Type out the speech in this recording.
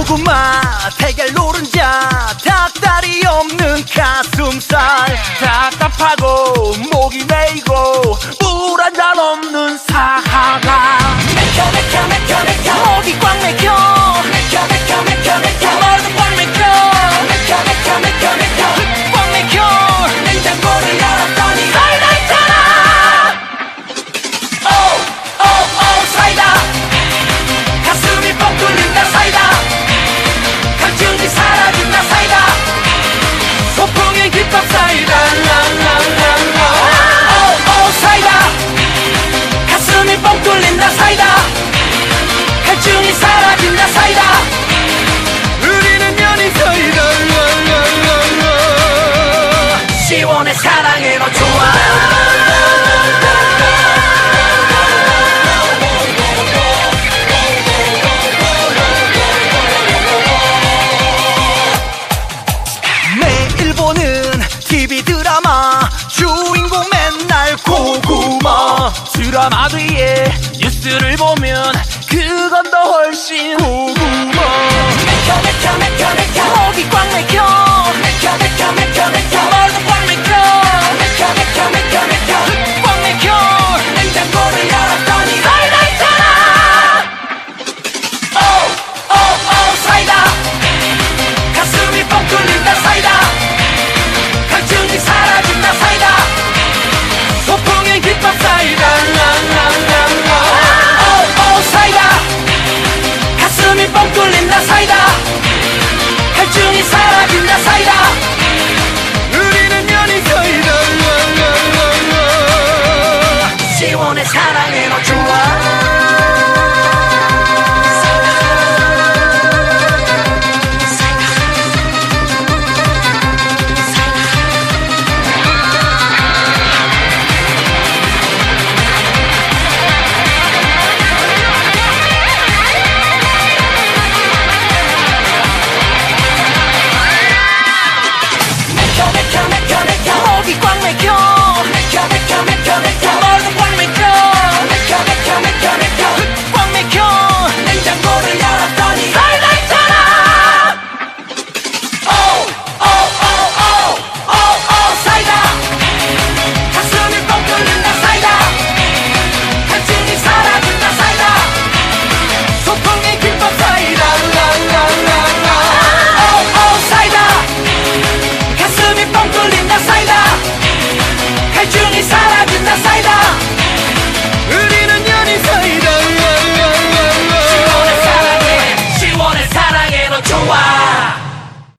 고구마 달걀 노른자 닭다리 없는 가슴살 답답하고 목이 메이고 물 한 잔 없는 사하가 맥혀 맥혀 맥혀 맥혀 목이 꽉 막혀 맥혀 맥혀 맥혀 맥혀 머리도 꽉 막혀 맥혀 맥혀 맥혀 맥혀 꽉 막혀 냉장고를 열었더니 사이다 있잖아 오오오 사이다 가슴이 뻥 뚫린다 사이다 갈증이 사라진다 사이다 소풍의 힙합 사이다 오오 사이다 가슴이 뻥 뚫린다 사이다 갈증이 사라진다 사이다 우리는 연인 사이다 시원해 사랑해 너 좋아 매일 보는 TV 드라마 주인공 맨날 고구마 드라마 뒤에 뉴스를 보면 그건 더 훨씬 고구마 맥혀 맥혀 맥혀 맥혀 목이 꽉 막혀 맥혀 맥혀 맥혀